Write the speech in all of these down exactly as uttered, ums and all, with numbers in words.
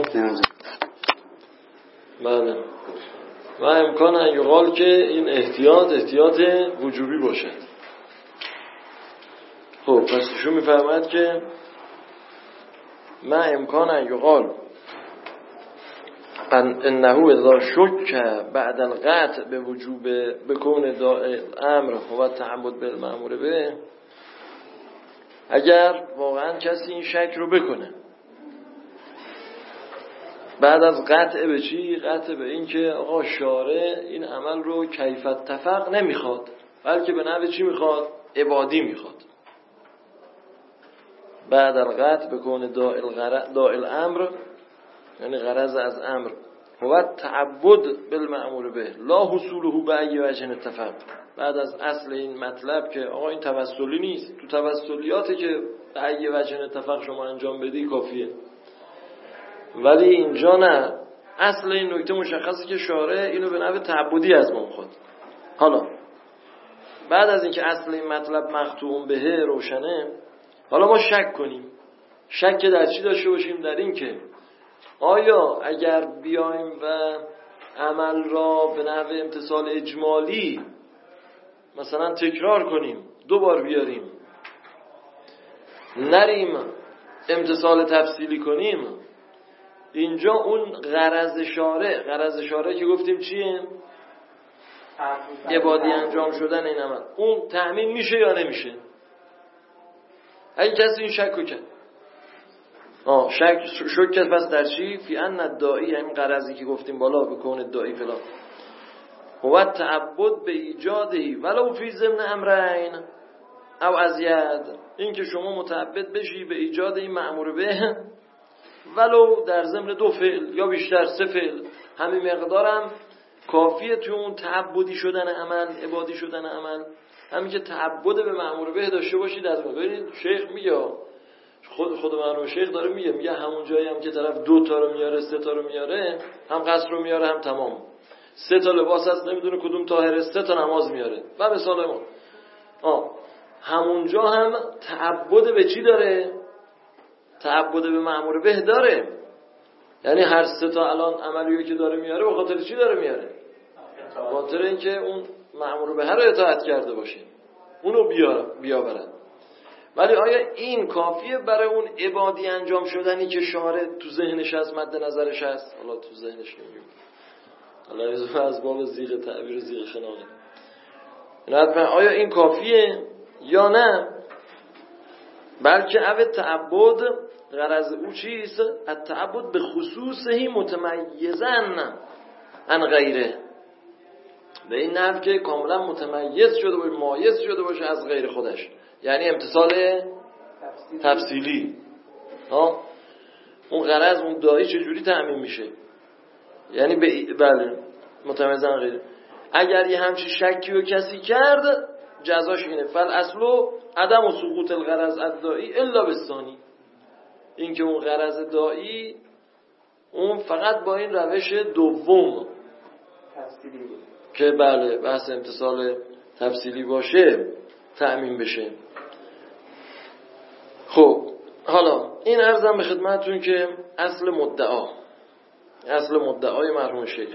بله و امکان ان یقال که این احتیاط احتیاط وجوبی باشد. خب پس ایشون میفرماید که ما امکان ان یقال انه اذا شک بعد القطع به وجوب بکون امر و تعبد بالمأمور به، اگر واقعا کسی این شک رو بکنه بعد از قطع به چی؟ قطع به این که آقا شارع این عمل رو کیف اتفق نمیخواد، بلکه به نحو چی میخواد؟ عبادی میخواد. بعد القطع بکون داء الامر، یعنی غرض از امر هو تعبد بالمأمور به لا حصوله به ای وجه اتفق. بعد از اصل این مطلب که آقا این توسلی نیست، تو توسلیاتی که به ای وجه اتفق شما انجام بدی کافیه، ولی اینجا نه، اصل این نکته مشخصه که شارع اینو به نحو تعبدی از ما میخواد. حالا بعد از اینکه اصل این مطلب مقطوع به روشنه، حالا ما شک کنیم. شک در چی داشته باشیم؟ در این که آیا اگر بیایم و عمل را به نحو امتثال اجمالی مثلا تکرار کنیم، دو بار بیاریم، نریم امتثال تفصیلی کنیم، اینجا اون غرض شارع، غرض شارع که گفتیم چیه؟ عبادی انجام شدن این عمل، اون تأمین میشه یا نمیشه؟ اگه کسی این شک کرد، آه شک شک کرد پس در چی؟ فی ان الداعی، این غرضی که گفتیم بالا بکون الداعی فلان هو تعبد به ایجادهی ولو فی ضمن امرین او ازید، این که شما متعبد بشی به ایجاد این مأمور به ولو در ضمن دو فعل یا بیشتر، سه فعل، همین مقدارم کافیه تو اون تعبدی شدن عمل، عبادی شدن عمل. همین که تعبد به مأمور به داشته باشید. از ببینید شیخ میگه، خود خود مرحوم شیخ داره میگه میگه همون جایی هم که طرف دو تا رو میاره، سه تا رو میاره، هم قصر رو میاره هم تمام، سه تا لباس هست نمیدونه کدوم طاهره، سه تا نماز میاره و مثال ما آه همونجا هم تعبد به چی داره؟ تعبد به مأمور به داره. یعنی هر سه تا الان عملیو که داره میاره به خاطر چی داره میاره؟ به خاطر اینکه اون مأمور به رو اطاعت کرده باشه، اونو بیاورن. ولی آیا این کافیه برای اون عبادی انجام شدنی که شارع تو ذهنش هست، مد نظرش هست؟ حالا تو ذهنش نمیگم، حالا از باب زیغ تعبیر زیغ خناقه، آیا این کافیه یا نه؟ بلکه او تعبد غرض او چیست؟ التعبد به خصوصه متمیزن عن غیره، به این نحو که کاملا متمیز شده باشه، مایز شده باشه از غیر خودش، یعنی امتثال تفصیلی. ها اون غرض اون داعی چجوری تأمین میشه؟ یعنی به بله متمیز عن غیره. اگر یه همچی شکی و کسی کرد جزاش اینه فل اصلو عدم و سقوط الغرض الداعی الا بالثانی، این که اون غرض داعی اون فقط با این روش دوم که بله بحث امتثال تفصیلی باشه تأمین بشه. خب حالا این عرضم به خدمتتون که اصل مدعا، اصل مدعای مرحوم شیخ،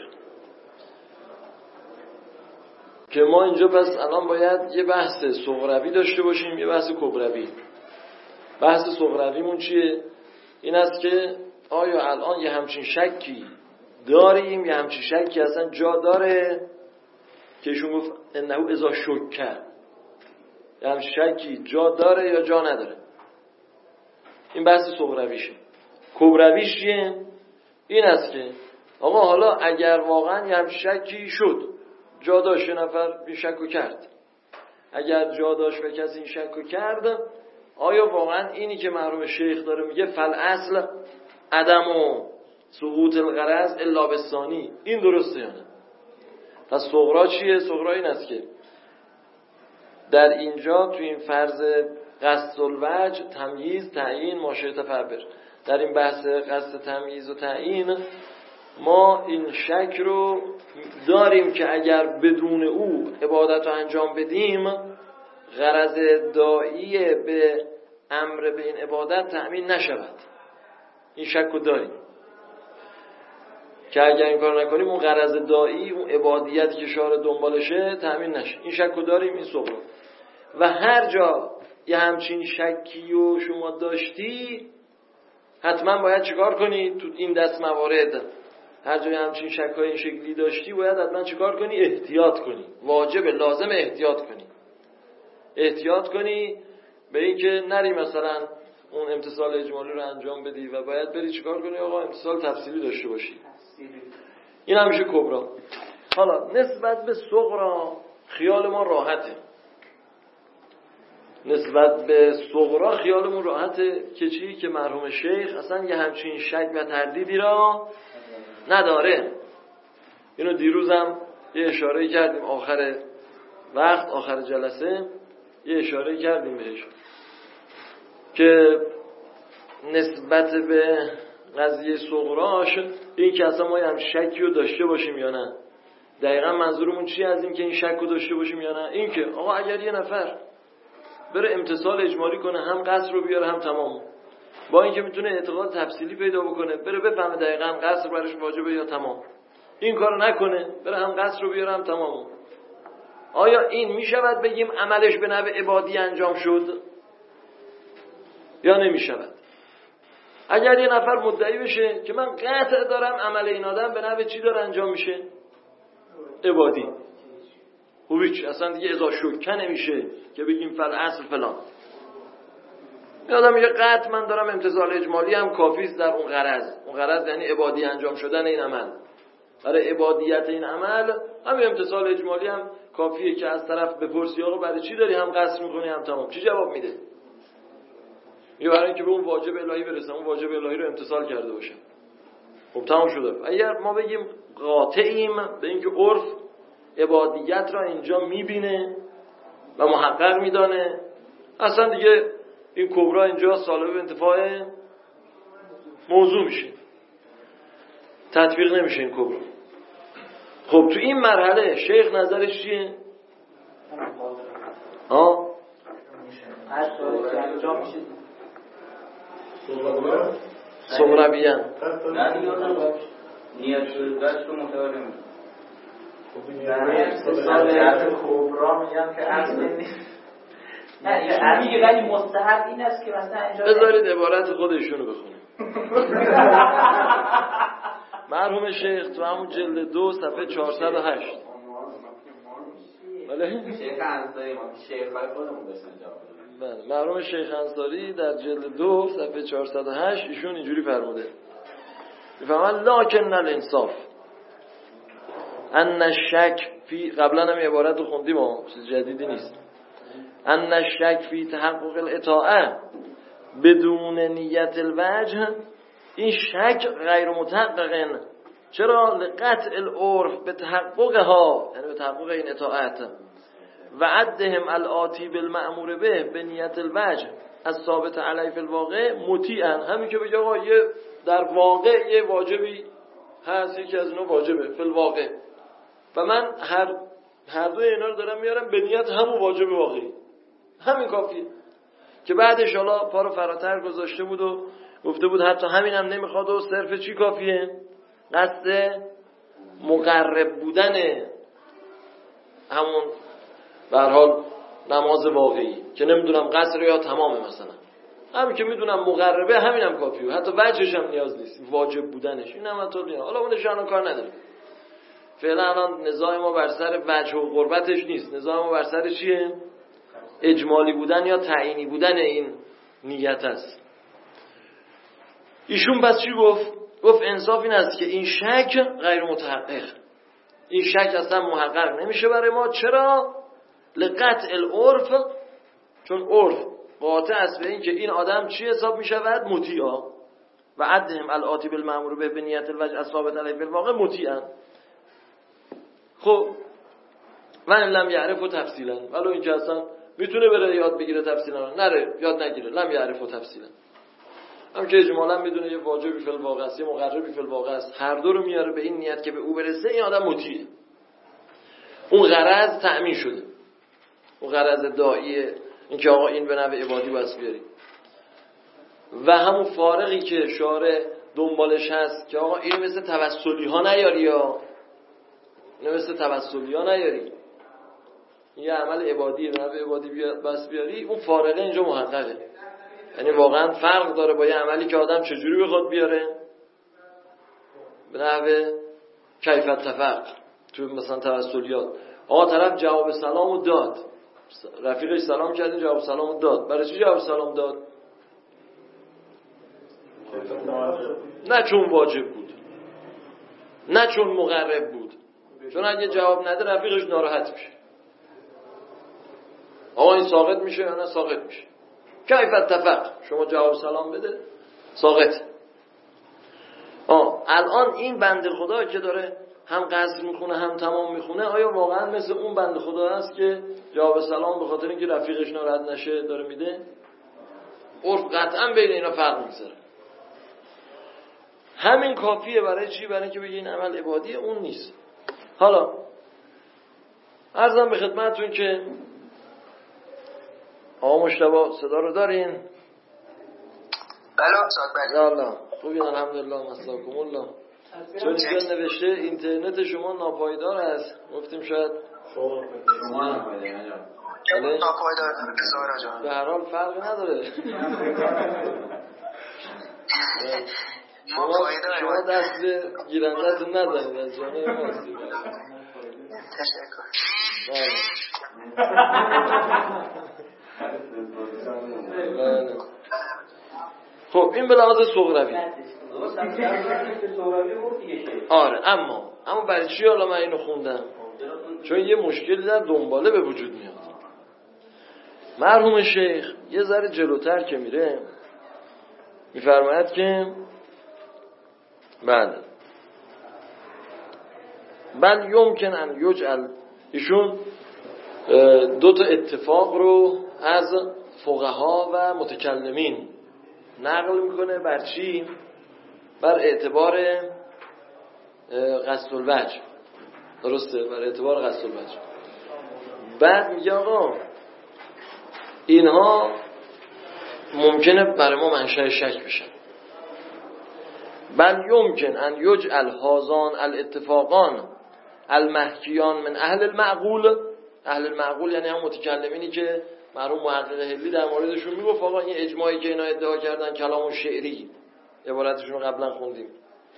که ما اینجا پس الان باید یه بحث صغروی داشته باشیم، یه بحث کبروی. بحث صغرویمون چیه؟ این است که آیا الان یه همچین شکی داریم، یه همچین شکی اصلا جا داره که ایشون گفت انه اذا شک، یه همچین شکی جا داره یا جا نداره؟ این بحث صغرویشه. کبرویش چیه؟ این است که آقا حالا اگر واقعا یه همچین شکی شد، جا داشت، یه نفر این شکو کرد، اگر جا داشت و کسی این شکو کرد، آیا واقعا اینی که مرحوم شیخ داره میگه فل اصل عدم و سقوط الغرض الا بالثانی، این درسته یا نه؟ پس صغرا چیه؟ صغرا این است که در اینجا تو این فرض قصد الوجه، تمییز، تعیین، ماشه تفبر، در این بحث قصد تمییز و تعیین ما این شک رو داریم که اگر بدون او عبادت رو انجام بدیم غرض داعی به امر به این عبادت تأمین نشود. این شک رو داریم. که اگر این کار نکنیم اون غرض دایی، اون عبادیتی که شارع دنبالشه تأمین نشه. این شکو داریم، این صغرا. و هر جا یه همچین شکی و شما داشتی حتما باید چیکار کنی؟ تو این دست موارد هر جای همچین شکای این شکلی داشتی باید حتما چیکار کنی؟ احتیاط کنی. واجب لازم احتیاط کنی. احتیاط کنی به این که نری مثلا اون امتصال اجمالی رو انجام بدی و باید بری چیکار کنی؟ آقا امتصال تفصیلی داشته باشی. این همیشه کبرا. حالا نسبت به صغرا خیال ما راحته. نسبت به صغرا خیالمون راحته که چی؟ که مرحوم شیخ اصلا یه همچین شک و تردیدی را نداره. اینو دیروزم یه اشاره کردیم آخر وقت، آخر جلسه یه اشاره کردیم بهش که نسبت به قضیه صغراش این که اصلا ما هم شکی رو داشته باشیم یا نه. دقیقا منظورمون چی از این که این شک رو داشته باشیم یا نه؟ این که آقا اگر یه نفر بره امتصال اجمالی کنه، هم قصر رو بیاره هم تمام، با اینکه میتونه اعتقاد تفصیلی پیدا بکنه، بره بفهمه دقیقاً قصر برش واجبه یا تمام، این کارو نکنه، بره هم قصر رو بیاره هم تمام، آیا این میشود بگیم عملش به نوع عبادی انجام شد یا نمیشود؟ اگر یه نفر مدعی بشه که من قطع دارم عمل این آدم به نوع چی داره انجام میشه؟ عبادی. هویچ اصلا دیگه ازا شکه نمیشه که بگیم فل اصل فلان. یادم میگه قطع من دارم امتثال اجمالی هم کافیست در اون غرض. اون غرض یعنی عبادی انجام شدن این عمل. برای عبادیت این عمل همین امتثال اجمالی هم کافیه که از طرف بپرسی آقا برای چی داری هم قصر میکنی هم تمام، چی جواب میده؟ یه برای اینکه به اون واجب الهی برسم، اون واجب الهی رو امتثال کرده باشم. خب تمام شده. اگر ما بگیم قاطعیم به اینکه عرف عبادیت را اینجا میبینه و محقق میدانه، اصلا دیگه این کبرا اینجا سالب انتفاع موضوع میشه، تطبیق نمیشه این کبرا. خب تو این مرحله شیخ نظرش چیه؟ ها؟ صغرویان نیت شدهش رو متوجه میشه. برای امتصال کبرا میگم که اصل نیست. نه میگه ولی مستحب این است که مثلا اینجا بذارید عبارت خودشونو بخونیم. مرحوم شیخ تو همون جلد دو صفحه چهارصد و هشت. بله شیخ انصاری ما شیخای خودمون داشتن جواب. بله مرحوم شیخ انصاری در جلد دو صفحه چهارصد و هشت ایشون اینجوری فرموده. میفهمن لکن الانصاف ان الشک فی، قبلا هم عبارت رو خوندیم ها چیز جدیدی نیست، ان الشک فی تحقق الاطاعه بدون نیت الوجه، این شک غیر متحقق. چرا؟ لقطع العرف به تحققها، یعنی به تحقق این اطاعت، و عدهم الآتی بالمأمور به به نیت الوجه از ثابت علیه فی الواقع مطیعن، همین که بگه آقا یه در واقع یه واجبی هست، یکی از اینا واجبه فی الواقع و من هر هر دو اینا رو دارم میارم به نیت همون واجب واقعی، همین کافیه. که بعدش حالا پا رو فراتر گذاشته بود و گفته بود حتی همین هم نمیخواد و صرف چی کافیه؟ قصد مقرب بودن همون به هر حال نماز واقعی، که نمیدونم قصر یا تمامه، مثلا همین که میدونم مقربه همین هم کافیه، حتی وجهش هم نیاز نیست، واجب بودنش این هم حتی نیاز. حالا اونش الان کار نداره، فعلا الان نزاع ما بر سر وجه و قربتش نیست، نزاع ما بر سر چیه؟ اجمالی بودن یا تعیینی بودن این نیت است. ایشون پس چی گفت؟ گفت انصاف این است که این شک غیر متحقق، این شک اصلا محقق نمیشه برای ما. چرا؟ لقطع العرف، چون عرف قاطع است به این که این آدم چی حساب میشود؟ مطیعا، و عدهم الآتی بالمأمور به به نیت الوجه ثابت علیه بالواقع مطیعا. خب من لم یعرف و تفصیلا، ولو اینکه اصلا میتونه بره یاد بگیره تفصیلا، نره یاد نگیره، لم یعرف و تفصیلا، هم که اجمالا میدونه یه واجبی فی الواقع است یه مقربی فی الواقع است، هر دو رو میاره به این نیت که به او برسه، این آدم مطیعه، اون غرض تأمین شده، اون غرض داعیه، این که آقا این به نوع عبادی بس بیاری. و همون فارقی که شارع دنبالش هست که آقا اینو مثل توسلی ها نیاری یا اینو مثل توسلی ها نیاری، یه عمل عبادی نه به عبادی بیار بس بیاری، اون فارغه اینجا محققه. یعنی واقعا فرق داره با یه عملی که آدم چجوری بخواد بیاره به نحوه کیف التفق تو مثلا توسلیات. آقا طرف جواب سلامو داد، رفیقش سلام کرد جواب سلامو داد، برای چی جواب سلام داد؟ نه چون واجب بود، نه چون مقرب بود، چون اگه جواب نده رفیقش ناراحت میشه. آقا این ساقط میشه یا نه ساقط میشه. کیف التفق، شما جواب سلام بده ساقط. آه الان این بنده خدا که داره هم قصر میخونه هم تمام میخونه، آیا واقعا مثل اون بنده خدا هست که جواب سلام به خاطر اینکه رفیقش ناراحت نشه داره میده؟ عرف قطعا بین اینا فرق میذاره. همین کافیه. برای چی؟ برای اینکه بگی این عمل عبادی اون نیست. حالا عرضم به خدمتتون که آقا مجتبی صدا رو دارین؟ بله استاد بله. الله خوبین الحمدلله مساکم الله. چون اینجا نوشته اینترنت شما ناپایدار است، گفتیم شاید شما ناپایدار ناپایدار بذار جان. به هر حال فرقی نداره. شما شما دست به گیرنده‌تون نزنید از جانب ما. تشکر. بله. خب این به لحاظ صغروی. آره اما اما برای چی حالا من اینو خوندم؟ چون یه مشکلی در دنباله به وجود میاد. مرحوم شیخ یه ذره جلوتر که میره میفرماید که بله بل یمکن ان یجعل، ایشون دو تا اتفاق رو از فقها و متکلمین نقل میکنه. بر چی؟ بر اعتبار قصد الوجه. درسته؟ بر اعتبار قصد الوجه. بعد میگه آقا اینها ممکنه برای ما منشأ شک بشن. بل یمکن ان یجعل هذان الاتفاقان المحکیان من اهل المعقول. اهل المعقول یعنی هم متکلمینی که مرحوم محقق هلی در موردشون میگفت آقا این اجماعی که اینا ادعا کردن کلام شعری، عبارتشون رو قبلا خوندیم.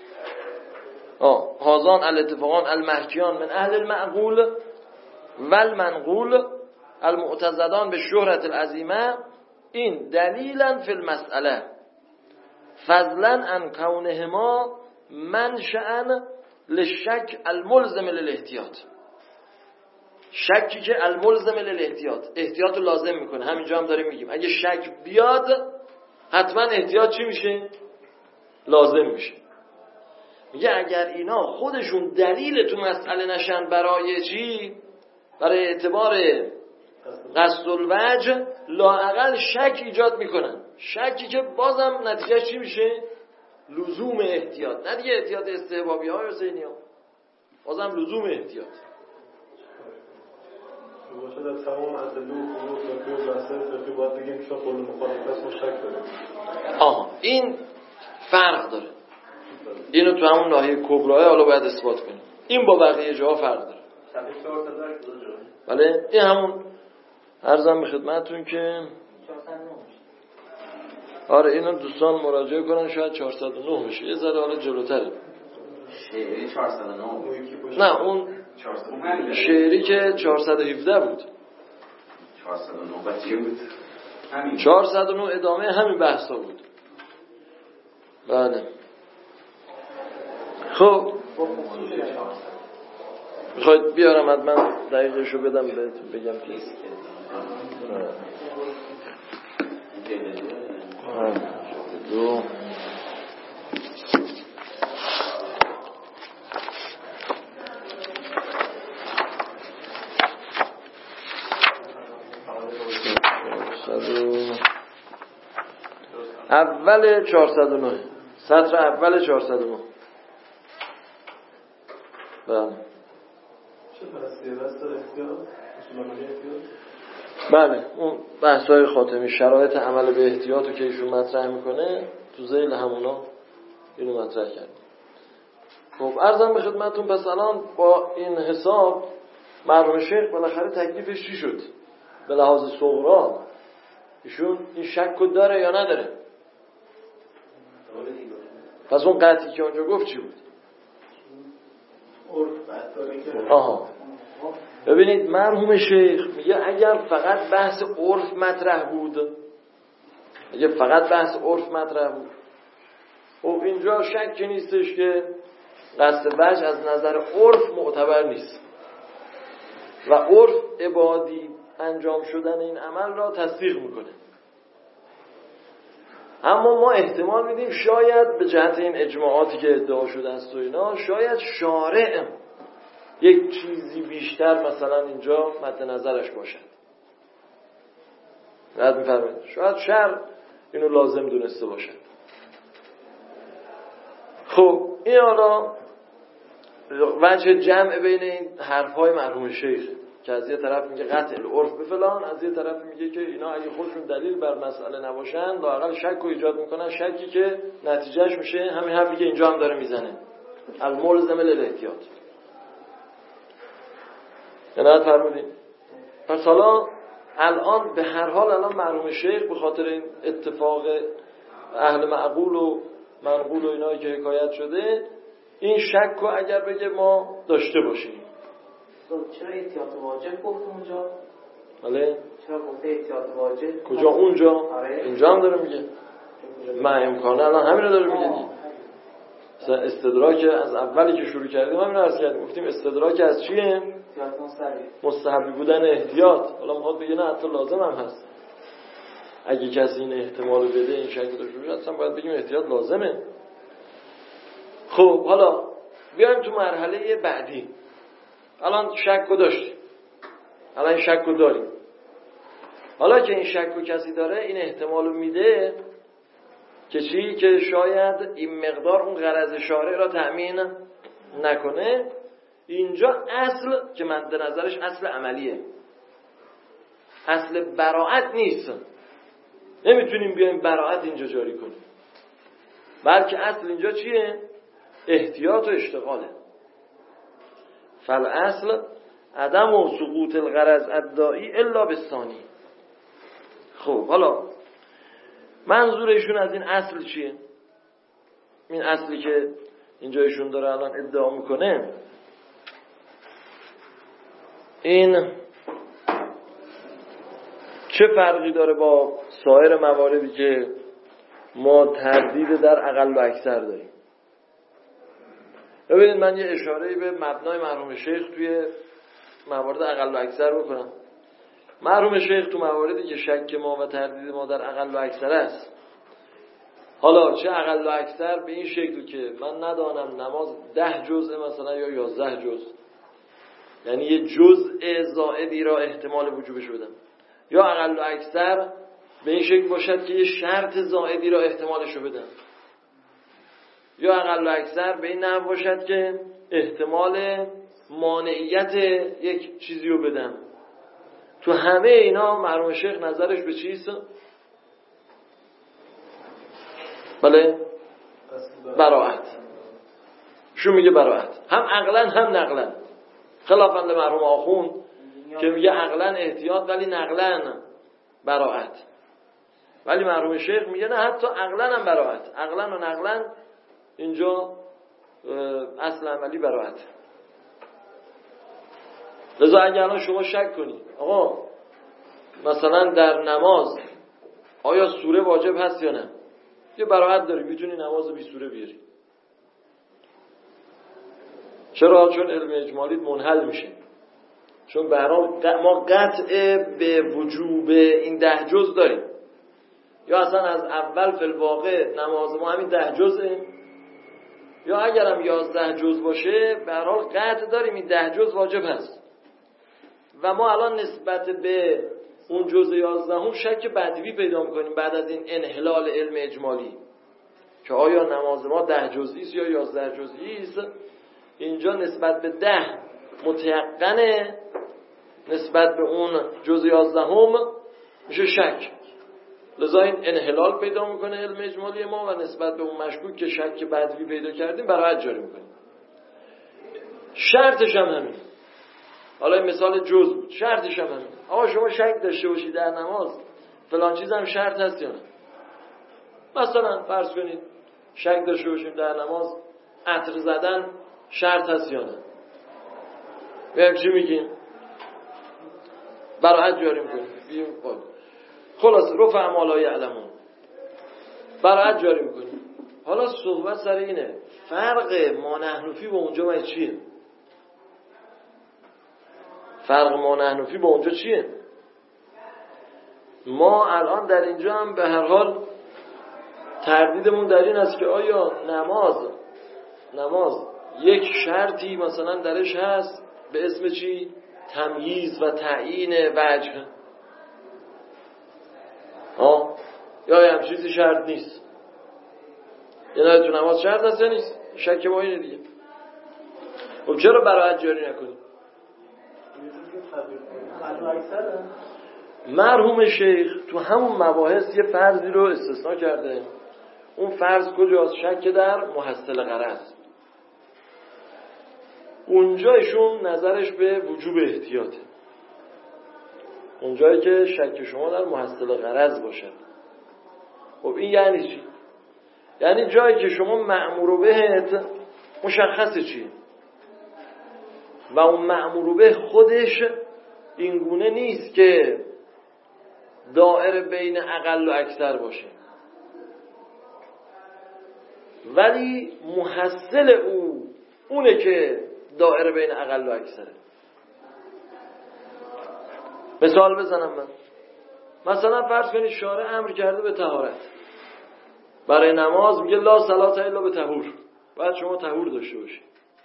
آه هذان الاتفاقان المحکیان من اهل المعقول والمنقول المعتزدان به شهرت العظیمه، این دلیلا فی المسئله فضلا عن کونهما منشأ للشک الملزم للاحتیاط. شکی که الملزم للاحتیاط، احتیاط رو لازم میکنه. همینجا هم داریم میگیم اگه شک بیاد حتما احتیاط چی میشه؟ لازم میشه. میگه اگر اینا خودشون دلیل تو مسئله نشن برای چی؟ برای اعتبار قصد الوجه، لااقل شک ایجاد میکنن. شکی که بازم نتیجه چی میشه؟ لزوم احتیاط. نه دیگه احتیاط استحبابی های حسینی ها، بازم لزوم احتیاط. باشه در تمام ادله و فروع فقهی و بحث فقهی باید بگیم چون قول مخالفت ما شک داره. آها این فرق داره. اینو تو همون ناحیه کبراه حالا باید اثبات کنیم. این با بقیه جاها فرق داره. بله این همون عرضم به خدمتتون که آره اینو دوستان مراجعه کنن شاید چهارصد و نه بشه. یه ذره حالا جلوتره. شعری چهارصد و نه. نه اون شعری که چهارصد و هفده بود. چهارصد و نه بچه بود. چهارصد و نه ادامه همین بحثا بود. بله. خب میخواید بیارم حتما دقیقشو بدم بهتون بگم که دو اول چهارصد و نه سطر اول چهارصد و نه. بله بله اون بحث‌های خاتمی شرایط عمل به احتیاطو که ایشون مطرح میکنه تو ذیل همونا اینو مطرح کردیم. خب عرضم به خدمتتون پس الان با این حساب مرحوم شیخ بالاخره تکلیفش چی شد؟ به لحاظ صغرا ایشون این شک داره یا نداره؟ پس اون قطعی که اونجا گفت چی بود؟ آها ببینید مرحوم شیخ میگه اگر فقط بحث عرف مطرح بود، اگه فقط بحث عرف مطرح بود، خب اینجا شک نیستش که قصد وجه از نظر عرف معتبر نیست و عرف عبادی انجام شدن این عمل را تصدیق میکنه. اما ما احتمال میدیم شاید به جهت این اجماعاتی که ادعا شده است و اینا، شاید شارع یک چیزی بیشتر مثلا اینجا مد نظرش باشد. رد میفرمایید شاید شرع اینو لازم دونسته باشد. خب این حالا وجه جمع بین این حرفهای مرحوم شیخ که از یه طرف میگه قطع العرف به فلان، از یه طرف میگه که اینا اگه خودشون دلیل بر مسئله نباشن لااقل شک رو ایجاد میکنن، شکی که نتیجهش میشه همین حرفی که اینجا هم داره میزنه، الملزم للاحتیاط. عنایت فرمودین. پس حالا الان به هر حال الان مرحوم شیخ به خاطر این اتفاق اهل معقول و منقول و اینایی که حکایت شده این شک رو اگر بگه ما داشته باشیم، چرا احتیاط واجب گفت اونجا؟ بله چرا گفته احتیاط واجب؟ کجا اونجا؟ آره. اینجا هم داره میگه من امکانه الان همین رو داره میگه دیگه. مثلا استدراک از اولی که شروع کردیم همین رو عرض کردیم، گفتیم استدراک از چیه؟ مستحبی بودن احتیاط. حالا میخواد بگه نه حتی لازم هم هست. اگه کسی این احتمال رو بده این شک داشته باشه اصلا باید بگیم احتیاط لازمه. خب حالا بیایم تو مرحله بعدی. الان شک رو داشتیم، الان این شک رو داریم. حالا که این شک رو کسی داره این احتمال رو میده که چی؟ که شاید این مقدار اون غرض شارع را تأمین نکنه. اینجا اصل که مد نظرش اصل عملیه، اصل براعت نیست. نمیتونیم بیایم براعت اینجا جاری کنیم، بلکه اصل اینجا چیه؟ احتیاط و اشتغاله. فالاصل عدم و سقوط الغرض الدائی الا بالثانی. خب حالا منظور ایشون از این اصل چیه؟ این اصلی که اینجا ایشون داره الان ادعا میکنه این چه فرقی داره با سایر مواردی که ما تردید در اقل و اکثر داریم؟ ببینید من یه اشاره‌ای به مبنای مرحوم شیخ توی موارد اقل و اکثر بکنم. مرحوم شیخ تو مواردی که شک ما و تردید ما در اقل و اکثر است، حالا چه اقل و اکثر به این شکل که من ندانم نماز ده جزء مثلا یا یازده جزء، یعنی یه جزء زائدی را احتمال وجوبش بدم، یا اقل و اکثر به این شکل باشد که یه شرط زائدی را احتمالش رو بدم، یا اقل و اکثر به این نحو باشد که احتمال مانعیت یک چیزی رو بدم. تو همه اینا مرحوم شیخ نظرش به چیست؟ بله براعت. شو میگه براعت، هم عقلا هم نقلا، خلافاً لمرحوم آخوند که میگه عقلا احتیاط ولی نقلا براعت. ولی مرحوم شیخ میگه نه حتی عقلا هم براعت، عقلا و نقلا اینجا اصل عملی براعت. لذا اگر الان شما شک کنی آقا مثلا در نماز آیا سوره واجب هست یا نه، یه براعت داری میتونی نماز بی سوره بیاری. چرا؟ چون علم اجمالی منحل میشه، چون به هر حال ما قطع به وجوب این ده جز داریم، یا اصلا از اول فی الواقع نماز ما همین ده جزه، یا اگرم یازده جز باشه به هر حال قطع داریم این ده جز واجب هست. و ما الان نسبت به اون جز یازدهم شک بدوی پیدا میکنیم بعد از این انحلال علم اجمالی که آیا نماز ما ده جزئی است یا یازده جزئی است. اینجا نسبت به ده متیقنه، نسبت به اون جز یازدهم میشه شک. لذا این انحلال پیدا میکنه علم اجمالی ما و نسبت به اون مشکوک که شک بدوی پیدا کردیم براحت جاری میکنیم. شرطش هم همین. حالا این مثال جز بود، شرطش هم همین. آقا شما شک داشته باشید در نماز فلان چیز هم شرط هست یا نه؟ مثلا فرض کنید شک داشته باشیم در نماز عطر زدن شرط هست یا نه؟ بگم چی میگیم؟ براحت جاری میکنیم. خلاص رفع ما لا یعلمون براحت جاری میکنیم. حالا صحبت سر اینه فرق ما نحن فی با اونجا باید چیه؟ فرق ما نحن فی با اونجا چیه؟ ما الان در اینجا هم به هر حال تردیدمون در این است که آیا نماز نماز یک شرطی مثلا درش هست به اسم چی؟ تمییز و تعیین وجه، ها، یا هم چیزی شرط نیست. یعنی تو نماز شرط هست یا نیست؟ شک ما اینه دیگه. خب چرا براحت جاری نکنیم؟ مرحوم شیخ تو همون مباحث یه فرضی رو استثناء کرده. اون فرض کجاست؟ شک در محصل غرض. اونجایشون نظرش به وجوب احتیاطه، اونجایی که شک شما در محصل غرض باشد. خب این یعنی چی؟ یعنی جایی که شما مأمور بهت مشخصه چیه و اون مأمور به خودش اینگونه نیست که دائره بین اقل و اکثر باشه، ولی محصل او اونه که دائره بین اقل و اکثره. مثال بزنم من. مثلا فرض کنید شارع امر کرده به طهارت برای نماز، میگه لا صلاة الا به طهور، باید شما طهور داشته باشید.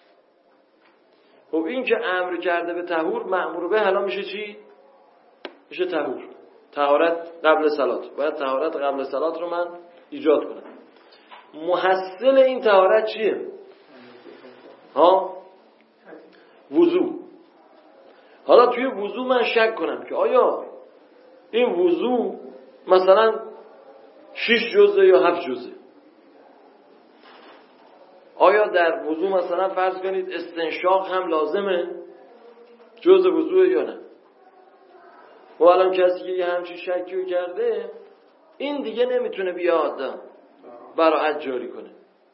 خب این که امر کرده به طهور مأمور به حالا میشه چی؟ میشه طهور، طهارت قبل صلات. باید طهارت قبل صلات رو من ایجاد کنم. محصل این طهارت چیه؟ ها؟ وضو. حالا توی وضو من شک کنم که آیا این وضو مثلا شش جزء یا هفت جزء. آیا در وضو مثلا فرض کنید استنشاق هم لازمه جزء وضو یا نه؟ و الان کسی که یه همچین شکی کرده این دیگه نمیتونه بیاد براحت جاری کنه.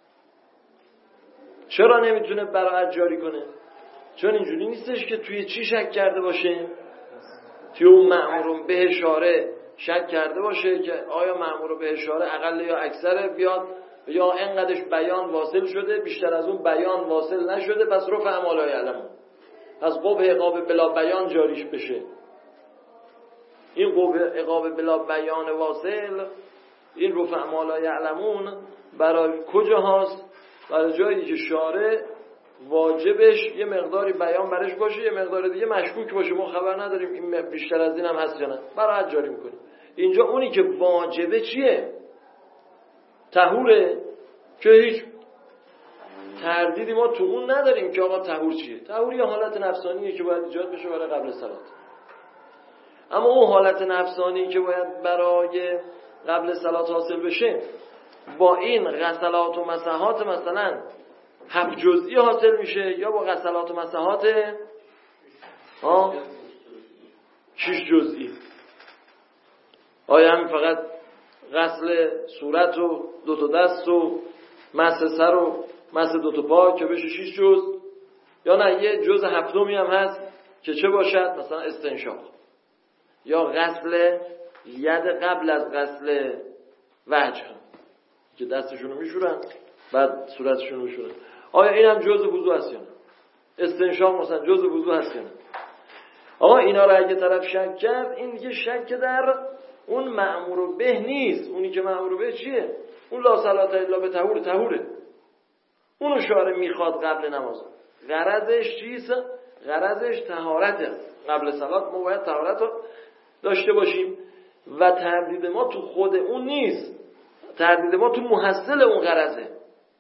چرا نمیتونه براحت جاری کنه؟ چون اینجوری نیستش که توی چی شک کرده باشه؟ توی اون مأمور به اشاره شک کرده باشه که آیا مأمور به اشاره اقل یا اکثر بیاد، یا اینقدرش بیان واصل شده بیشتر از اون بیان واصل نشده پس رفع ما لا یعلمون، پس قبح عقاب بلا بیان جاریش بشه. این قبح عقاب بلا بیان واصل، این رفع ما لا یعلمون برای کجا هست؟ برای جایی که شارع واجبش یه مقداری بیان برش باشه، یه مقدار دیگه مشکوک باشه، ما خبر نداریم این بیشتر از این هم هست یا نه، برای جاری میکنیم. اینجا اونی که واجبه چیه؟ طهوره، که هیچ تردیدی ما تو اون نداریم که آقا طهور چیه. طهور یه حالت نفسانیه که باید ایجاد بشه برای قبل صلات. اما اون حالت نفسانی که باید برای قبل صلات حاصل بشه با این غسلات و مسحات مثلا هفت جزئی حاصل میشه یا با غسلات و مسحات ها شش جزئی. آیا همین فقط غسل صورت و دو تا دست و مسح سر و مسح دو تا پا که بشه شش جز، یا نه یه جز هفتمی هم هست که چه باشد؟ مثلا استنشاق یا غسل ید قبل از غسل وجه که دستشونو میشورن بعد صورتشونو میشورن. آیا این هم جزء وضو هست یا نه؟ استنشاق مثلا جزء وضو هست یا نه؟ آقا اینا رو اگه طرف شک کرد این دیگه شک در اون مأمور به نیست. اونی که مأمور به چیه؟ اون لا صلاة الا به طهور، طهوره. اونو شارع میخواد قبل نماز. غرضش چیست؟ غرضش طهارته. قبل صلات ما باید طهارت رو داشته باشیم و تردید ما تو خود اون نیست، تردید ما تو محصل اون غرضه،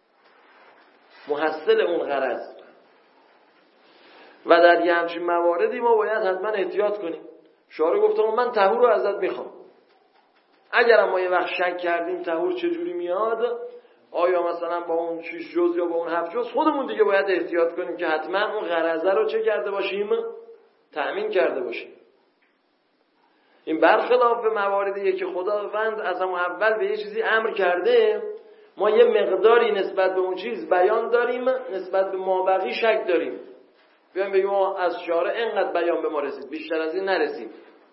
محصل اون غرض. و در یه همچین مواردی ما باید حتما احتیاط کنیم. شارع گفته من طهور رو ازت میخوام، اگر ما یه وقت شک کردیم تهور چجوری میاد، آیا مثلا با اون شش جز یا با اون هفت جز، خودمون دیگه باید احتیاط کنیم که حتما اون غرضه رو چه کرده باشیم؟ تأمین کرده باشیم. این برخلاف مواردیه که خداوند از همون اول به یه چیزی امر کرده، ما یه مقداری نسبت به اون چیز بیان داریم، نسبت به مابقی شک داریم. بیایم بگیم از شارع اینقدر بیان به ما رسید، بیشتر از این نرسید.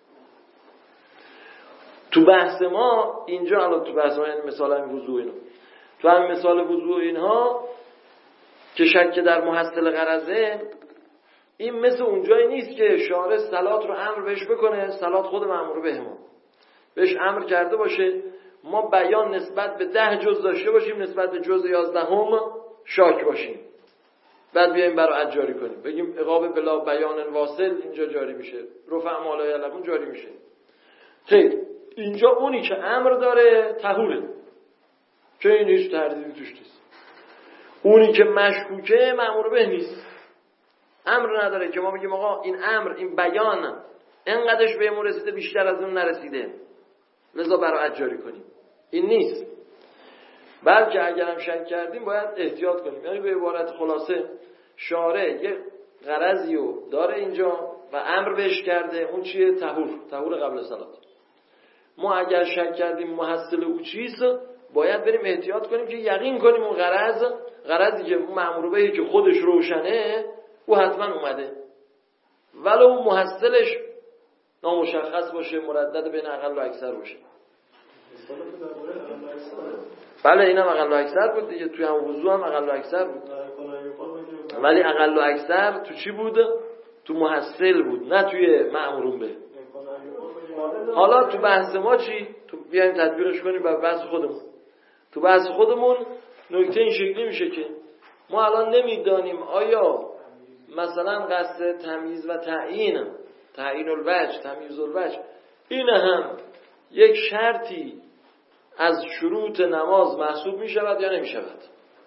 تو بحث ما اینجا، الان تو بحث ما، یعنی مثال همین وضوع اینو، تو همین مثال وضوع اینها که شک در محصل غرضه، این مثل اونجایی نیست که شارع صلات رو امر بهش بکنه، صلات خود مأمور بهمون بهش امر کرده باشه، ما بیان نسبت به ده جز داشته باشیم، نسبت به جز یازدهم شاک باشیم، بعد بیایم برای جاری کنیم، بگیم عقاب بلا بیان واصل اینجا جاری میشه، رفع مالای علمون جاری میشه. خیر، اینجا اونی که امر داره طهوره، که این هیچ تردیدی توش نیست. اونی که مشکوکه مأمور به نیست، امر نداره که ما بگیم آقا این امر، این بیان انقدرش بهمون رسیده، بیشتر از اون نرسیده، لذا برای جاری کنیم. این نیست. بلکه اگرم شک کردیم باید احتیاط کنیم. یعنی به عبارت خلاصه، شارع یه غرضی رو داره اینجا و امر بهش کرده، اون چیه؟ طهور، طهور قبل صلات. ما اگر شک کردیم محصل او چیست، باید بریم احتیاط کنیم که یقین کنیم اون غرض، غرضی که اون مأمور بهی که خودش روشنه، او حتما اومده، ولو محصلش نامشخص باشه، مردد بین اقل و اکثر باشه. بله، اینم اقل و اکثر بود دیگه، توی هم وضوع هم اقل و اکثر بود، ولی اقل و اکثر تو چی بود؟ تو محصل بود، نه توی مأمورون به. حالا تو بحث ما چی؟ تو بیایم تطبیقش کنیم بر بحث خودمون. تو بحث خودمون نکته این شکلی میشه که ما الان نمیدانیم آیا مثلا قصد تمییز و تعیین، تعیین الوجه، تمییز الوجه، این هم یک شرطی از شروط نماز محسوب می شود یا نمی شود.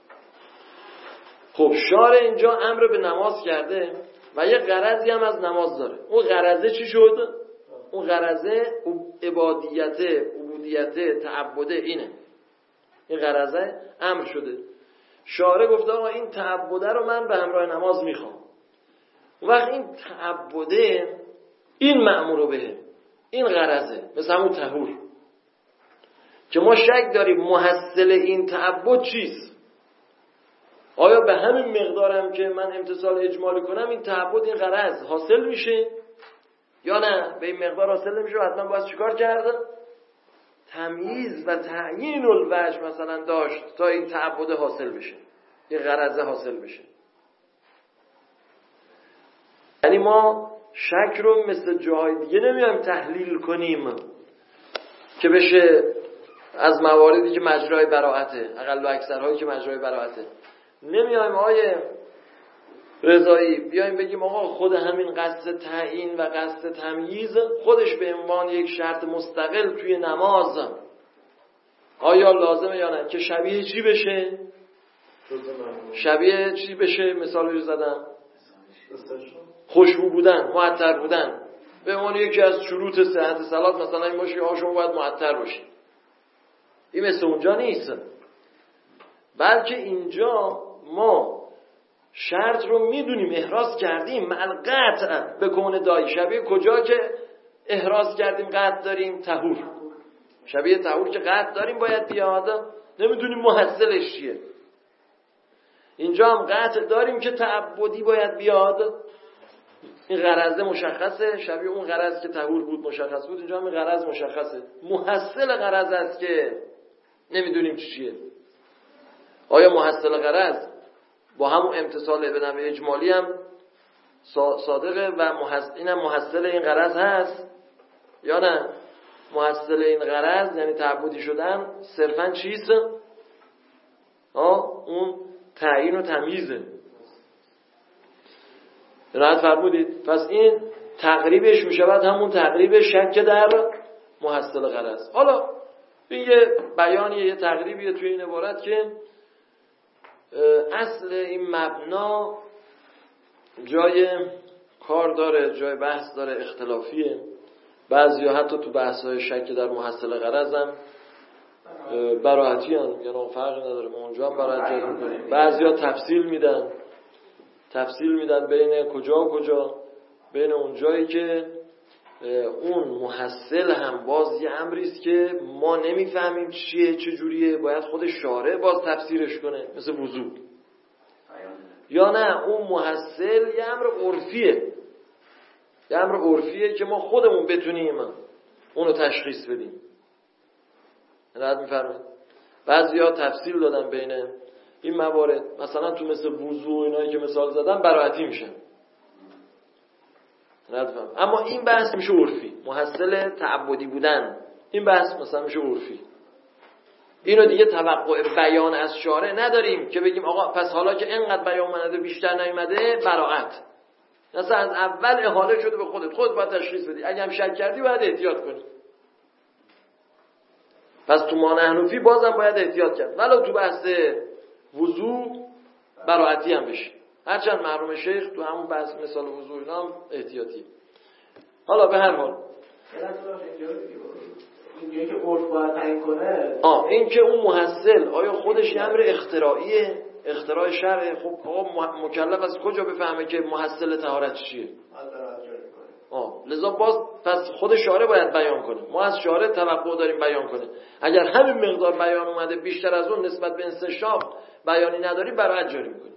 خب شارع اینجا امر به نماز کرده و یک غرضی هم از نماز داره. اون غرضه چی شد؟ اون غرضه عبادیت، عبودیت، تعبده، اینه. این غرضه امر شده. شارع گفته آقا این تعبده رو من به همراه نماز میخوام. وقت این تعبده، این مأمور به، این غرضه، مثل همون طهور که ما شک داریم محصل این تعبد چیست. آیا به همین مقدارم که من امتثال اجمالی کنم این تعبد، این غرض حاصل میشه یا نه؟ به این مقدار حاصل نمیشه و حتما باید چیکار کرده؟ تمییز و تعیین الوجه مثلا داشت تا این تعبد حاصل بشه، این غرض حاصل بشه. یعنی ما شک رو مثل جای دیگه نمیایم تحلیل کنیم که بشه از مواردی که مجرای براءته، اقل و اکثرهایی که مجرای براءته، نمیایم آیه رضایی بیایم بگیم آقا خود همین قصد تعیین و قصد تمییز خودش به عنوان یک شرط مستقل توی نماز آیا لازمه یا نه، که شبیه چی بشه؟ شبیه چی بشه؟ مثال رو زدم، خوشبو بودن، معطر بودن، به عنوان یکی از شروط صحت صلات مثلا این باشه آقا شما باید معطر باشی. این مثل اونجا نیست، بلکه اینجا ما شرط رو میدونیم، احراز کردیم، مع القطع به کون دایی. شبیه کجا که احراز کردیم قطع داریم؟ طهور. شبیه طهور که قطع داریم باید بیاد، نمیدونیم محصلش چیه. اینجا هم قطع داریم که تعبدی باید بیاد، این غرض مشخصه، شبیه اون غرض که طهور بود مشخص بود، اینجا هم این غرض مشخصه. محصل غرض است که نمیدونیم چی چیه. آیا محصل غرض با همون امتصال به نحو اجمالی هم صادقه و محصل اینم محصل این غرض هست یا نه؟ محصل این غرض یعنی تعبدی شدن صرفا چیست؟ آه اون تعیین و تمییزه. راحت فرمودید. پس این تقریبش میشود همون تقریب شک در محصل غرض. حالا این یه بیانیه، یه تقریبیه توی این عبارت که اصل این مبنا جای کار داره، جای بحث داره، اختلافیه، بعضیا حتی تو بحث‌های شک در محصل غرض هم براحتی هم میگن فرقی نداره، ما اونجا هم براحت جاری میکنیم. بعضیا تفصیل میدن تفصیل میدن بین کجا و کجا، بین اونجایی که اون محصل هم باز یه امری است که ما نمیفهمیم چیه چه جوریه، باید خود شارع باز تفسیرش کنه، مثل وضو. یا نه اون محصل یه امر عرفیه، یه امر عرفیه که ما خودمون بتونیم اونو تشخیص بدیم. رد میفرمایید. بعضیا تفصیل دادن بین این موارد، مثلا تو مثل وضو و اینایی که مثال زدن براحتی میشن. رد فهم. اما این بحث میشه عرفی، محصل تعبدی بودن، این بحث مثلا میشه عرفی. اینو دیگه توقع بیان از شارع نداریم که بگیم آقا پس حالا که اینقدر بیان اومده بیشتر نیومده براعت. مثلا از اول احاله شده به خودت، خودت باید تشخیص بدی، اگه هم شک کردی باید احتیاط کنی. پس تو ما نحنفی بازم باید احتیاط کرد، ولو تو بحث وضو براعتی هم بشی، هرچند مرحوم شیخ تو همون بحث مثال وضو اینا هم احتیاطی. حالا به هر حال اینجایی که عرف باید تعیین کنه، آه این که اون محصل آیا خودش یه امر اختراعیه، اختراع شرعه، خب آقا مکلف از کجا بفهمه که محصل طهارت چیه؟ آه لذا باز پس خود شارع باید بیان کنه، ما از شارع توقع داریم بیان کنه. اگر همین مقدار بیان اومده بیشتر از اون نسبت به استشراق بیانی نداری براعت جاری میکنی.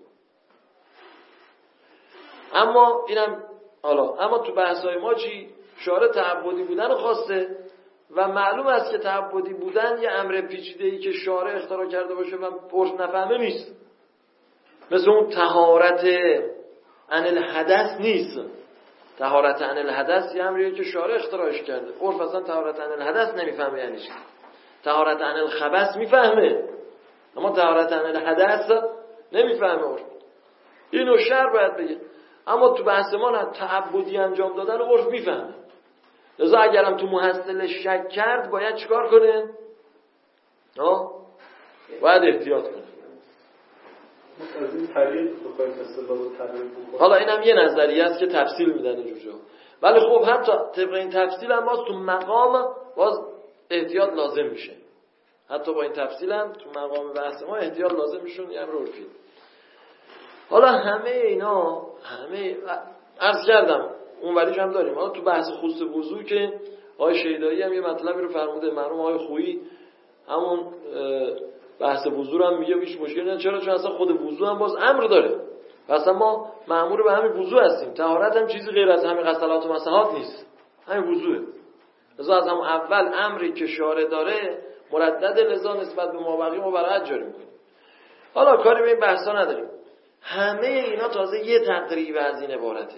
اما اینم حالا اما تو بحث‌های ما چی؟ شارع تعبدی بودن رو خواسته و معلوم است که تعبدی بودن یه امر پیچیده‌ای که شارع اختراع کرده باشه و عرف نفهمه نیست. مثل اون طهارت عن الحدث نیست. طهارت عن الحدث یه امریه که شارع اختراعش کرده. عرف اصلا طهارت عن الحدث نمیفهمه یعنی چی. طهارت عن الخبث میفهمه، اما طهارت عن الحدث نمیفهمه عرف. اینو شرع باید بگه. اما تو بحث ما نه، تعبدی انجام دادن و عرف میفهمه. لذا اگرم تو محصل شک کرد باید چیکار کنه؟ آه؟ باید احتیاط کنه. از این طریق بخوایم استدلال رو تقریب بکنیم. حالا اینم یه نظریه است که تفصیل میدن اینجا، ولی خب حتی طبق این تفصیل هم باز تو مقام باز احتیاط لازم میشه. حتی با این تفصیل هم تو مقام بحث ما احتیاط لازم میشون، یه امر عرفی. حالا همه اینا همه عرض کردم اون ولیش هم داریم. حالا تو بحث خصوص وضو که آقای شیدایی هم یه مطلبی رو فرموده، مرحوم آقای خویی همون بحث وضو رو هم میگه هیچ مشکلی نداره. چرا؟ چون اصلا خود وضو هم باز امر داره. اصلا ما مأمور به همین وضو هستیم. طهارت هم چیزی غیر از همین غسلات و مسحات نیست، همین وضوئه. لذا از همون اول امری که شارع داره مردد، لذا نسبت به مابقی ما براعت جاری میکنیم. حالا کاری به این بحثا نداریم. همه اینا تازه یه تقریب از این عبارته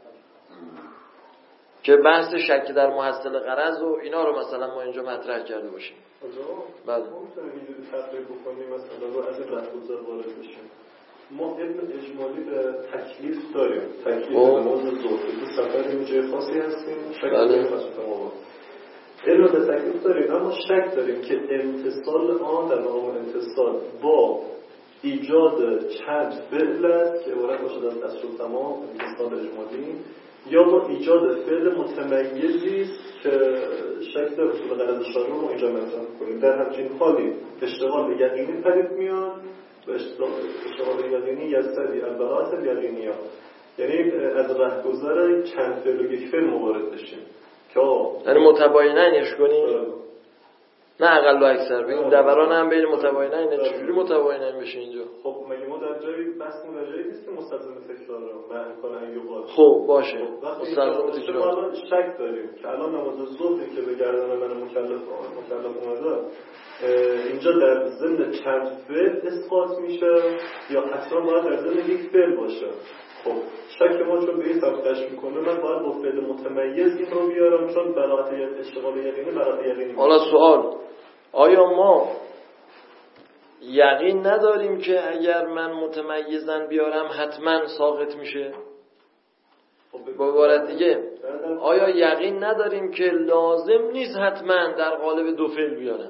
که بحث شک در محصل غرض و اینا رو مثلا ما اینجا مطرح کرده باشیم. بله. ما میتونیم اینجوری تقریب بکنیم مثلا رو از این رفضار وارد بشیم. ما علم اجمالی به تکلیف داریم، تکلیف نماز ظهر. تو سفر این جای خاصی هستیم، شک داریم واسه ما. علم به تکلیف داریم، اما شک داریم که امتصال آن در مقام امتصال با ایجاد چند فعل است که عبارت باشد از اصل و تمام امتصال اجمالی، یا با ایجاد فعل متمیزی است که شک در اصول غرض شارع رو اینجا مطرح کنیم. در همچین حالی اشتغال یقینی پدید میاد و اشتغال یقینی یستدی البراءة الیقینیه، یعنی از رهگذر چند فعل و یک فعل موارد بشیم که یعنی متبایننش کنیم، نه اقل و اکثر. بگیم دوران هم بین متباینن، نه چجوری متباینن بشه اینجا؟ خب مگه ما در جایی بحث ما در جایی نیست که مستلزم تکرار رو معنی کنن یقال. خب باشه مستلزم تکرار. شک داریم که الان نماز ظهری که به گردن من مکلف مکلف اومده اینجا در ضمن چند فعل اسقاط میشه یا حتما باید در ضمن یک فعل باشه. خب شک ما چون به این سبب کشف میکنه، من باید با فعل متمیز این رو بیارم چون براعت اشتغال یقینی براعت یقینی. حالا سوال، آیا ما یقین نداریم که اگر من متمیزن بیارم حتما ساقط میشه؟ با عبارت دیگه آیا یقین نداریم که لازم نیست حتما در قالب دو فعل بیارم؟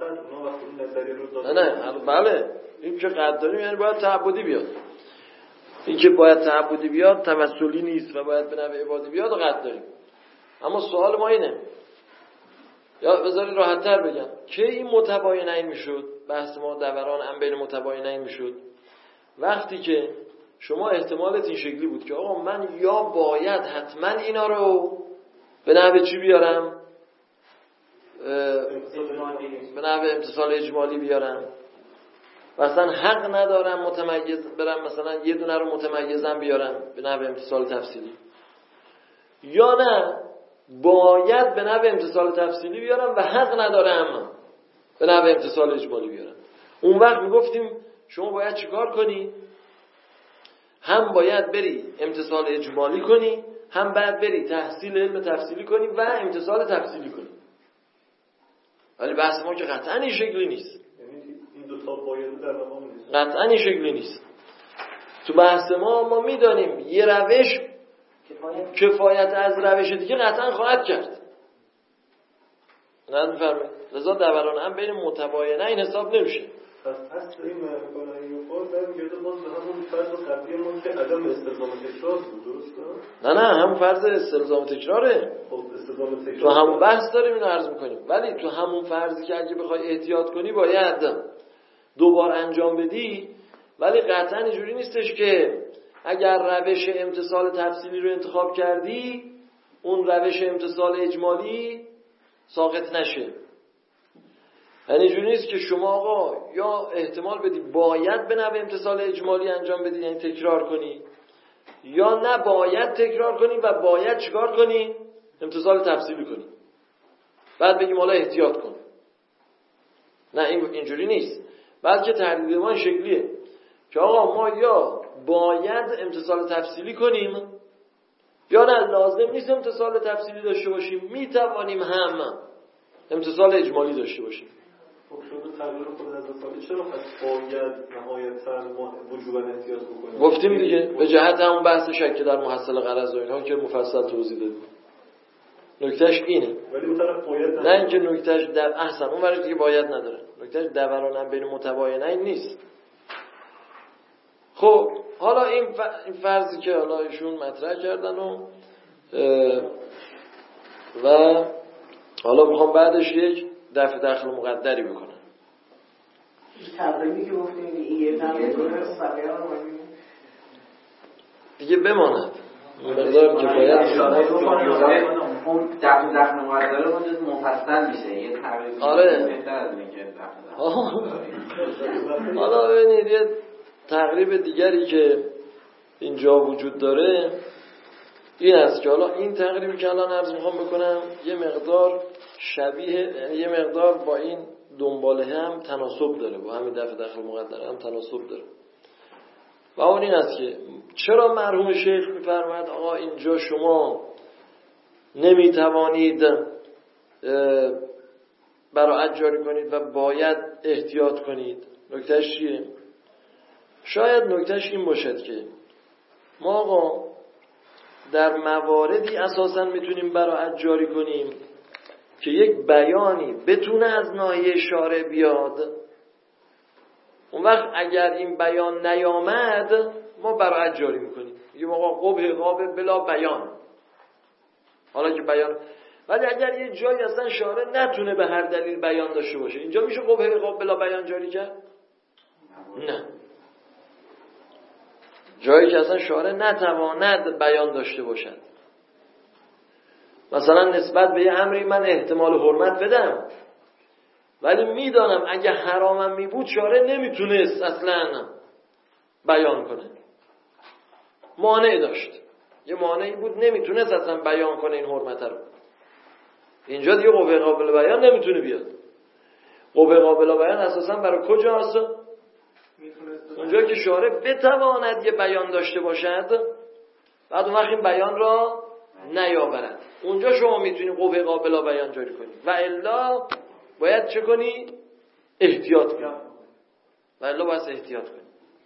نه نه بله این که قد داریم یعنی باید تعبدی بیاد. این که باید تعبدی بیاد توسلی نیست و باید به نوع عبادی بیاد قطع داریم. اما سوال ما اینه، یا بذارید راحت تر بگم که این متباینین میشد، بحث ما دوران هم بین متباینین میشد وقتی که شما احتمالت این شکلی بود که آقا من یا باید حتما اینا رو به نوع چی بیارم، به نوع امتصال اجمالی بیارم، مثلا حق ندارم متمیز برم مثلا یه دونه رو متمیزم بیارم به نوع امتصال تفصیلی، یا نه باید به نوع امتصال تفصیلی بیارم و حق ندارم به نوع امتصال اجمالی بیارم. اون وقت میگفتیم شما باید چیکار کنی؟ هم باید بری امتصال اجمالی کنی، هم باید بری تحصیل علم تفصیلی کنی و امتصال تفصیلی کنی. ولی بحث ما که قطعا این شکلی نیست. این دو تا باید در مقام نیست. قطعا این شکلی نیست. تو بحث ما ما میدانیم یه روش کفایت از روش دیگه قطعا خواهد کرد. نه میفرمایید. لذا دوران هم بین متباینه این حساب نمیشه. پس اصل این معنی این فاز برمیگرده باز به همون فرض قبلی ما که عدم استلزام تکرار بود، درسته؟ نه نه همون فرض استلزام تکراره. خب استلزام تکرار تو همون بحث داریم اینو عرض میکنیم. ولی تو همون فرضی که اگه بخوای احتیاط کنی باید دوبار انجام بدی، ولی قطعا اینجوری نیستش که اگر روش امتصال تفصیلی رو انتخاب کردی اون روش امتصال اجمالی ساقط نشه. یعنی اینجوری نیست که شما آقا یا احتمال بدی باید به نوع امتصال اجمالی انجام بدی یعنی تکرار کنی، یا نه باید تکرار کنی و باید چیکار کنی؟ امتصال تفصیلی کنی. بعد بگیم حالا احتیاط کن. نه این اینجوری نیست. بلکه تردید ما این شکلیه که آقا ما یا باید امتصال تفصیلی کنیم یا نه لازم نیست امتصال تفصیلی داشته باشیم، میتوانیم هم امتصال اجمالی داشته باشیم. خب شده تغییر خود از اصالی چرا پس باید نهایتاً ما وجوباً احتیاط بکنیم؟ گفتیم دیگه به جهت همون بحث شک در محصل غرض و اینها که مفصل توضیح دادیم. نکتهش اینه. ولی اون طرف باید نه اینکه نکتهش در احسن اون ورش دیگه باید نداره. نکتهش دوران هم بین متباینین نیست. خب حالا این فرضی که حالا ایشون مطرح کردن و و حالا میخوام بعدش یک دفع دخل مقدری بکنم. تقریبی که گفتیم این یه تقریبی دیگه بماند مقدار که باید اون دفع دخل مقدره اونجا مفصل میشه یه تقریبی آره. بهتر از اینکه دفع حالا ببینید یه تقریب دیگری که اینجا وجود داره این است که حالا این تقریبی که الان عرض میخوام بکنم یه مقدار شبیه، یعنی یه مقدار با این دنباله هم تناسب داره، با همین دفع دخل مقدره هم تناسب داره. و اون این است که چرا مرحوم شیخ میفرماید آقا اینجا شما نمیتوانید براعت جاری کنید و باید احتیاط کنید. نکتهش چیه؟ شاید نکتهش این باشد که ما آقا در مواردی اساساً میتونیم براعت جاری کنیم که یک بیانی بتونه از ناحیه شارع بیاد. اون وقت اگر این بیان نیامد ما براعت جاری میکنیم، میگیم آقا قبح قابل بلا بیان. حالا که بیان، ولی اگر یه جایی اصلا شارع نتونه به هر دلیل بیان داشته باشه اینجا میشه قبح قابل بلا بیان جاری کرد؟ نه. جایی که اصلا شارع نتواند بیان داشته باشد، مثلا نسبت به یه امری من احتمال حرمت بدم ولی میدانم اگه حرامم میبود شارع نمیتونست اصلا بیان کنه، مانع داشت، یه مانعی بود نمیتونست اصلا بیان کنه این حرمت رو. اینجا دیگه قوه قابل بیان نمیتونه بیاد. قوه قابل بیان اساسا برای کجاست؟ اونجا که شارع بتواند یه بیان داشته باشد بعد اون وقت این بیان را نیاورد، اونجا شما میتونی قوه قابل بیان جاری کنی و الا باید چه کنی؟ احتیاط کنی و الا باید احتیاط کنی.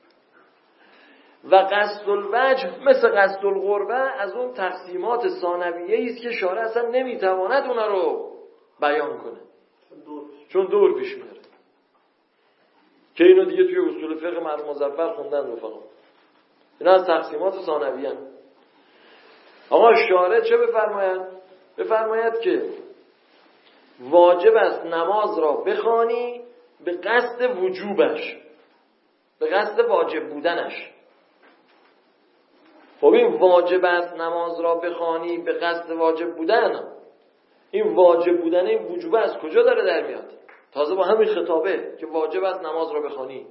و قصد الوجه مثل قصد القربه از اون تقسیمات ثانویه‌ای است که شارع اصلا نمیتواند اونا رو بیان کنه چون دور پیش میاره که اینو دیگه توی اصول فقه مرحوم مظفر خوندن رفقا. اینا از تقسیمات ثانویه. آقا شارع چه بفرماید؟ بفرماید که واجب است نماز را بخوانی به قصد وجوبش، به قصد واجب بودنش. خب این واجب است نماز را بخوانی به قصد واجب بودن، این واجب بودن این وجوب از کجا داره در میاد؟ تازه با همین خطابه که واجب است نماز را بخوانی.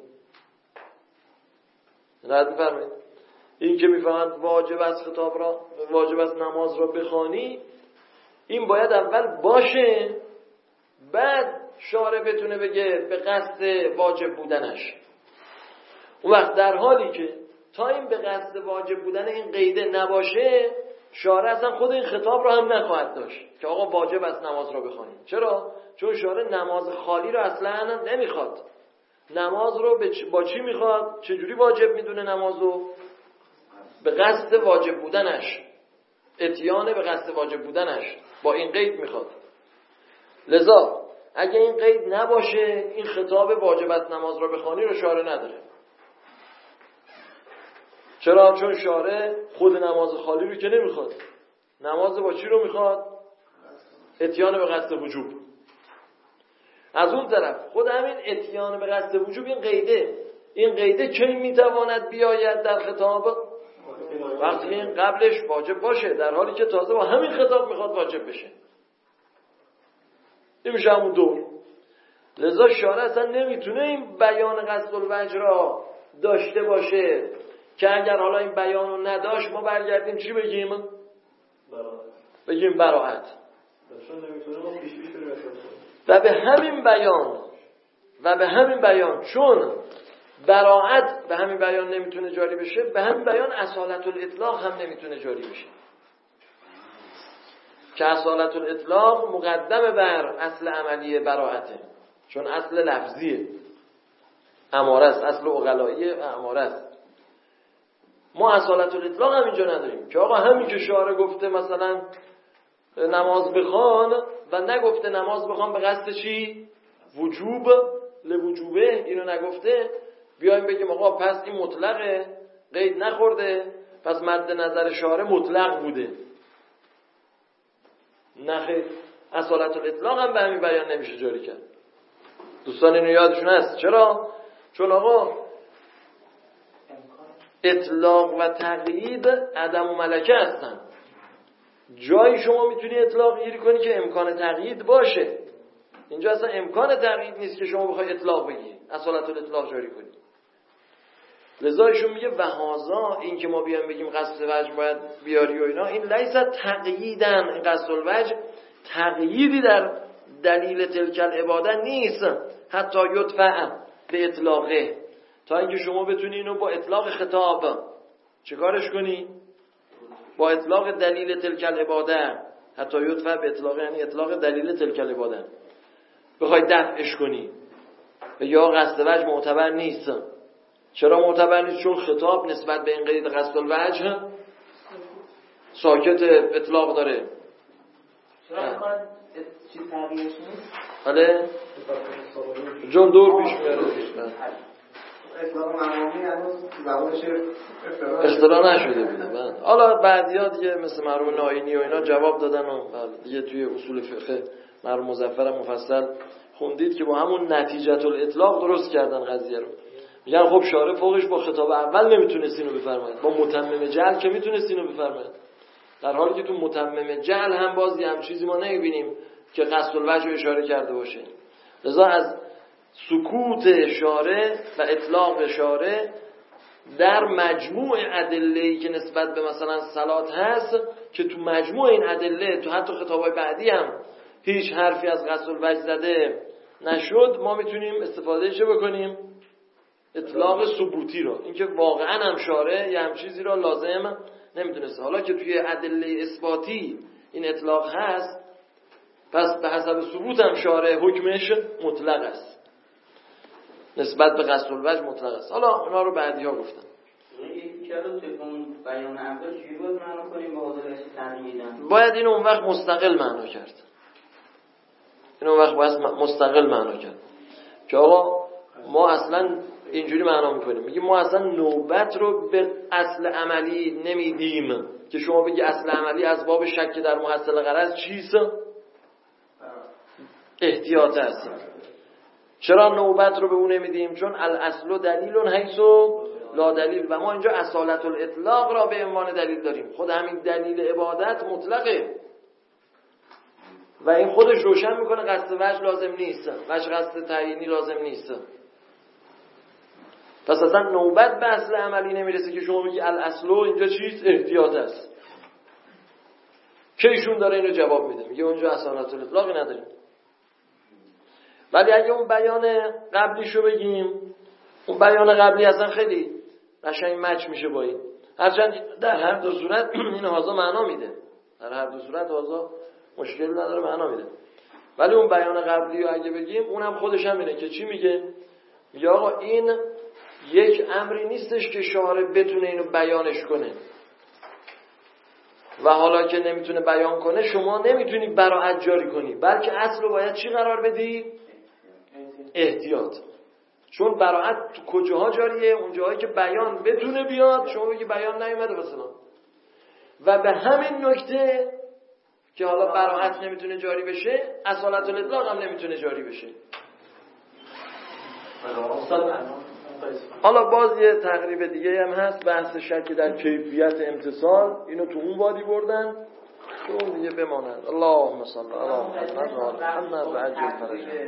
رد می‌فرمایید؟ این که میفهمند واجب است خطاب را، واجب است نماز را بخوانی، این باید اول باشه، بعد شارع بتونه بگه به قصد واجب بودنش. اون وقت در حالی که تا این به قصد واجب بودن این قیده نباشه، شارع اصلا خود این خطاب را هم نخواهد داشت که آقا واجب است نماز را بخوانید. چرا؟ چون شارع نماز خالی را اصلا نمیخواد. نماز رو با چی میخواد؟ چجوری واجب میدونه نمازو؟ به قصد واجب بودنش، اتیان به قصد واجب بودنش، با این قید میخواد. لذا اگه این قید نباشه، این خطاب واجب است نماز را بخوانی رو شارع نداره. چرا؟ چون شارع خود نماز خالی رو که نمیخواد. نماز با چی رو میخواد؟ اتیان به قصد وجوب. از اون طرف خود همین اتیان به قصد وجوب این قیده، این قیده کی میتواند بیاید در خطاب؟ وقتی این قبلش واجب باشه، در حالی که تازه با همین خطاب میخواد واجب بشه. این میشه همون دور. لذا شارع اصلا نمیتونه این بیان قصد الوجه را داشته باشه که اگر حالا این بیان رو نداشت ما برگردیم چی بگیم؟ براحت. بگیم براحت. نمیتونه ما پیش پیش بریم. و به همین بیان و به همین بیان چون براحت به همین بیان نمیتونه جاری بشه، به همین بیان اصالت الاطلاق هم نمیتونه جاری بشه که اصالت الاطلاق مقدم بر اصل عملی براحته، چون اصل لفظیه، اماره است، اصل عقلایی اماره است. ما اصالت الاطلاق هم اینجا نداریم که آقا همین که شارع گفته مثلا نماز بخوان و نگفته نماز بخوان به قصد چی؟ وجوب، لوجوبه، اینو نگفته، بیایم بگیم آقا پس این مطلقه، قید نخورده، پس مد نظر شارع مطلق بوده. نه خیر، اصالت الاطلاق هم به همین بیان نمیشه جاری کرد. دوستان اینو یادشون هست. چرا؟ چون آقا اطلاق و تقیید عدم و ملکه هستن. جایی شما میتونی اطلاق گیری کنی که امکان تقیید باشه. اینجا اصلا امکان تقیید نیست که شما بخوای اطلاق بگی، اصالت الاطلاق جاری کنی. لذا ایشون میگه وهذا، این که ما بیایم بگیم قصد وجه باید بیاری و اینا، این لیس تقییدن، این قصد الوجه تقییدی در دلیل تلک العباده نیست، حتی یدفع به اطلاقه، تا اینکه شما بتونی اینو با اطلاق خطاب چیکارش کنی؟ با اطلاق دلیل تلک العباده، حتی یدفع به اطلاق یعنی اطلاق دلیل تلک العباده، بخوای دفعش کنی یا قصد وجه معتبر نیست. چرا معتبر نیست؟ چون خطاب نسبت به این قید قصد الوجه ساکت اطلاق داره. چرا امکان چیز تغییرش نیست؟ بله؟ جون دور پیش میاره. اطلاق مرمومی هنوز زبانش اصطلاح نشده بوده. حالا بعدیا دیگه مثل مرحوم ناینی و اینا جواب دادن و دیگه توی اصول فقه مرحوم مظفر مفصل خوندید که با همون نتیجه الاطلاق درست کردن قضیه رو. میگن خب شارع فوقش با خطاب اول نمیتونست اینو بفرماید، با متمم جعل که میتونست اینو بفرماید، در حالی که تو متمم جعل هم بازی هم چیزی ما نمیبینیم که قصد الوجه اشاره کرده باشه. لذا از سکوت شارع و اطلاق شارع در مجموع ادله‌ای که نسبت به مثلا صلات هست که تو مجموع این ادله تو حتی خطابای بعدی هم هیچ حرفی از قصد الوجه زده نشد، ما میتونیم استفاده چه بکنیم؟ اطلاق ثبوتی رو، اینکه واقعا هم شارع یه هم چیزی رو لازم نمیدونسته. حالا که توی ادله اثباتی این اطلاق هست، پس به حسب ثبوت هم شارع حکمش مطلق است، نسبت به قصد الوجه مطلق است. حالا اونا رو بعدی ها گفتم. چرا توی اون بیان اول چجوری باید معنا کنیم با حاضرش تقییدن؟ باید اینو اون وقت مستقل معنا کرد. اینو اون وقت باید مستقل معنا کرد که آقا ما اصلا اینجوری معنا میکنیم، میگه ما اصلا نوبت رو به اصل عملی نمیدیم که شما بگی اصل عملی از باب شک در محصل غرض چیست؟ احتیاط است. چرا نوبت رو به اون نمیدیم؟ چون الاصل دلیل حیث لا دلیل، و ما اینجا اصالت الاطلاق را به عنوان دلیل داریم. خود همین دلیل عبادت مطلقه و این خودش روشن میکنه قصد وجه لازم نیست، وجه قصد تعیینی لازم نیست. پس اصلا نوبت به اصل عملی نمیرسه که شما بگی الاصل اینجا چیز احتیاط است. که ایشون داره اینو جواب میده، میگه اونجا اصالت الاطلاقی نداریم. ولی اگه اون بیان قبلیشو بگیم، اون بیان قبلی اصلا خیلی قشنگ مچ میشه با این، هرچند در هر دو صورت این هازا معنا میده، در هر دو صورت هازا مشکل نداره معنا میده. ولی اون بیان قبلی رو اگه بگیم اونم خودش هم اینه که چی میگه؟ میگه آقا این یک امری نیستش که شارع بتونه اینو بیانش کنه و حالا که نمیتونه بیان کنه شما نمیتونی براعت جاری کنی، بلکه اصل رو باید چی قرار بدی؟ احتیاط. چون براعت تو کجاها جاریه؟ اون جاهایی که بیان بتونه بیاد، شما بگی بیان نیومده مثلا، و به همین نکته که حالا براعت نمیتونه جاری بشه، اصالت الاطلاق هم نمیتونه جاری بشه. حالا باز یه تقریب دیگه هم هست، بحث شک در کیفیت امتصال، اینو تو اون وادی بردن، تو اون دیگه بماند. اللهم صل علی محمد و آل محمد و عجل فرجهم.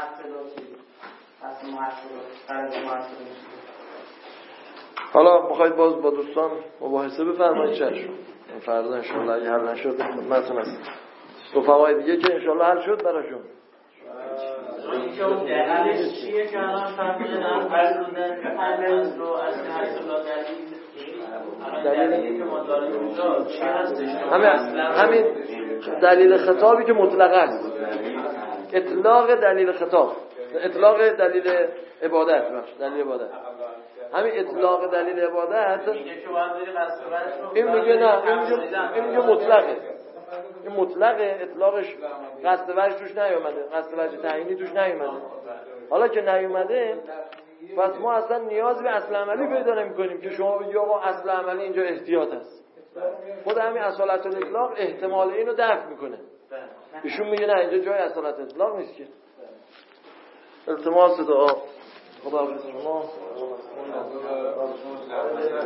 حالا میخواید باز با دوستان مباحثه بفرمایید چشم، فردا انشالله اگه حل نشد خدمتتون هست. دو فواید دیگه که انشالله حل شد براشون. اینکه اون دلیلش چیه که الان فرمودن فرمودن فرمودن رو از حیث لا دلیل دلیلی که ما داریم اونجا چی هستش؟ همین دلیل خطابی که مطلق است، اطلاق دلیل خطاب، اطلاق دلیل عبادت، بخش دلیل عبادت، همین اطلاق دلیل عبادت این میگه نه، این میگه این میگه مطلقه، این مطلقه، اطلاقش قصد وجه توش نیومده، قصد وجه تعیینی توش نیومده. حالا که نیومده پس ما اصلا نیاز به اصل عملی پیدا نمی‌کنیم که شما بگی آقا اصل عملی اینجا احتیاط است. خود همین اصالت الاطلاق احتمال اینو دفع میکنه. ایشون میگه نه اینجا جای اصالت الاطلاق نیست که. التماس دعا خدا حافظ شما.